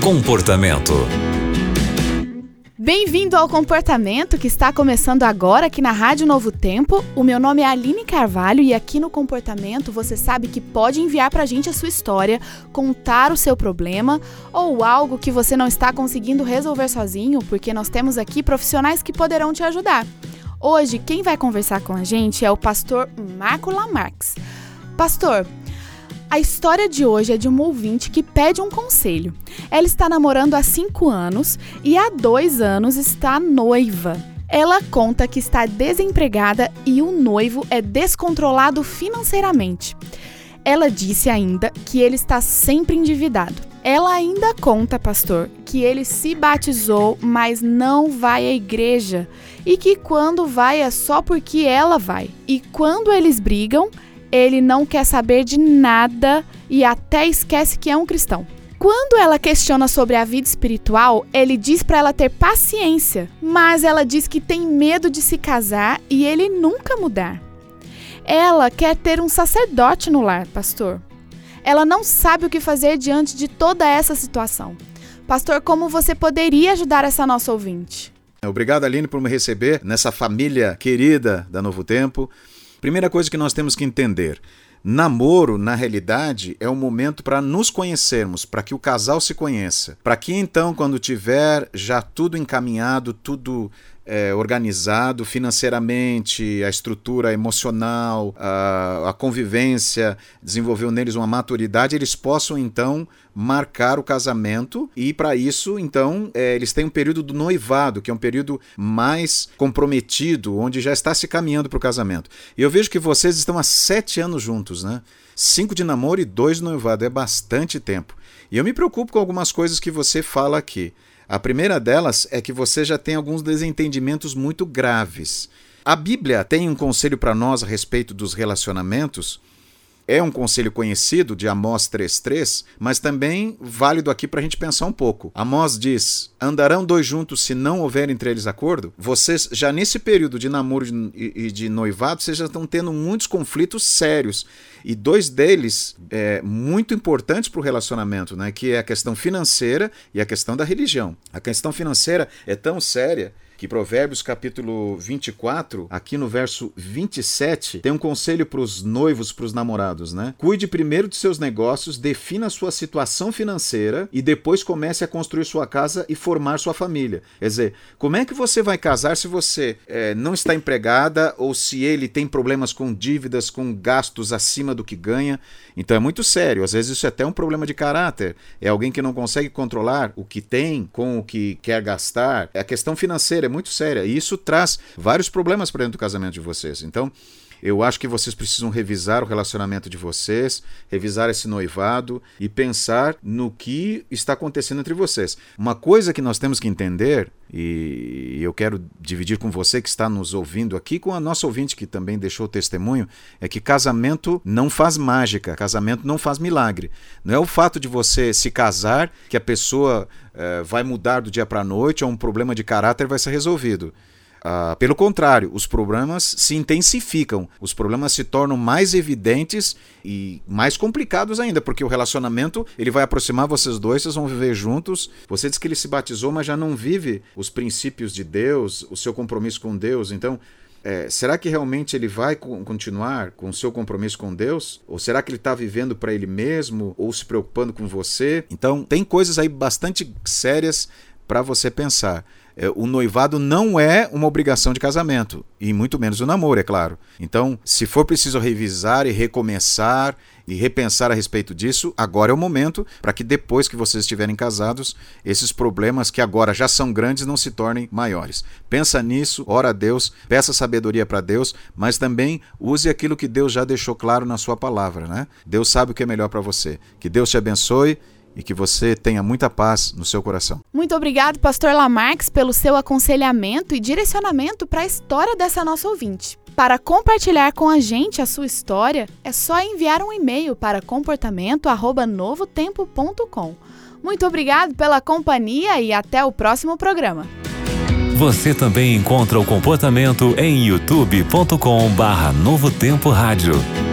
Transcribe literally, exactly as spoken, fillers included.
Comportamento. Bem-vindo ao Comportamento, que está começando agora aqui na Rádio Novo Tempo. O meu nome é Aline Carvalho e aqui no Comportamento você sabe que pode enviar pra gente a sua história, contar o seu problema ou algo que você não está conseguindo resolver sozinho, porque nós temos aqui profissionais que poderão te ajudar. Hoje, quem vai conversar com a gente é o pastor Marco Lamarques. Pastor, a história de hoje é de uma ouvinte que pede um conselho. Ela está namorando há cinco anos e há dois anos está noiva. Ela conta que está desempregada e o noivo é descontrolado financeiramente. Ela disse ainda que ele está sempre endividado. Ela ainda conta, pastor, que ele se batizou, mas não vai à igreja e que quando vai é só porque ela vai. E quando eles brigam, ele não quer saber de nada e até esquece que é um cristão. Quando ela questiona sobre a vida espiritual, ele diz para ela ter paciência, mas ela diz que tem medo de se casar e ele nunca mudar. Ela quer ter um sacerdote no lar, pastor. Ela não sabe o que fazer diante de toda essa situação. Pastor, como você poderia ajudar essa nossa ouvinte? Obrigado, Aline, por me receber nessa família querida da Novo Tempo. Primeira coisa que nós temos que entender, namoro, na realidade, é um momento para nos conhecermos, para que o casal se conheça. Para que então, quando tiver já tudo encaminhado, tudo é, organizado financeiramente, a estrutura emocional, a, a convivência, desenvolveu neles uma maturidade, eles possam então marcar o casamento e para isso, então, é, eles têm um período do noivado, que é um período mais comprometido, onde já está se caminhando para o casamento. E eu vejo que vocês estão há sete anos juntos, né? Cinco de namoro e dois de noivado, é bastante tempo. E eu me preocupo com algumas coisas que você fala aqui. A primeira delas é que você já tem alguns desentendimentos muito graves. A Bíblia tem um conselho para nós a respeito dos relacionamentos. É um conselho conhecido de Amós três três, mas também válido aqui para a gente pensar um pouco. Amós diz, andarão dois juntos se não houver entre eles acordo? Vocês, já nesse período de namoro e de noivado, vocês já estão tendo muitos conflitos sérios. E dois deles é, muito importantes para o relacionamento, né? Que é a questão financeira e a questão da religião. A questão financeira é tão séria que Provérbios capítulo vinte e quatro, aqui no verso vinte e sete, tem um conselho para os noivos, para os namorados, né? Cuide primeiro de seus negócios, defina a sua situação financeira e depois comece a construir sua casa e formar sua família. Quer dizer, como é que você vai casar se você é, não está empregada ou se ele tem problemas com dívidas, com gastos acima do que ganha? Então é muito sério, às vezes isso é até um problema de caráter. É alguém que não consegue controlar o que tem com o que quer gastar. A questão financeira é muito séria e isso traz vários problemas para dentro do casamento de vocês. Então, eu acho que vocês precisam revisar o relacionamento de vocês, revisar esse noivado e pensar no que está acontecendo entre vocês. Uma coisa que nós temos que entender, e eu quero dividir com você que está nos ouvindo aqui, com a nossa ouvinte que também deixou o testemunho, é que casamento não faz mágica, casamento não faz milagre. Não é o fato de você se casar que a pessoa eh, vai mudar do dia para a noite ou um problema de caráter vai ser resolvido. Uh, pelo contrário, os problemas se intensificam, os problemas se tornam mais evidentes e mais complicados ainda, porque o relacionamento ele vai aproximar vocês dois, vocês vão viver juntos. Você diz que ele se batizou, mas já não vive os princípios de Deus, o seu compromisso com Deus. Então, é, será que realmente ele vai continuar com o seu compromisso com Deus? Ou será que ele está vivendo para ele mesmo ou se preocupando com você? Então, tem coisas aí bastante sérias para você pensar. O noivado não é uma obrigação de casamento, e muito menos o namoro, é claro. Então, se for preciso revisar e recomeçar e repensar a respeito disso, agora é o momento para que depois que vocês estiverem casados, esses problemas que agora já são grandes não se tornem maiores. Pensa nisso, ora a Deus, peça sabedoria para Deus, mas também use aquilo que Deus já deixou claro na sua palavra, né? Deus sabe o que é melhor para você. Que Deus te abençoe e que você tenha muita paz no seu coração. Muito obrigado, pastor Lamarques, pelo seu aconselhamento e direcionamento para a história dessa nossa ouvinte. Para compartilhar com a gente a sua história, é só enviar um e-mail para comportamento arroba novotempo ponto com. Muito obrigado pela companhia e até o próximo programa. Você também encontra o Comportamento em youtube ponto com barra Novo Tempo Rádio.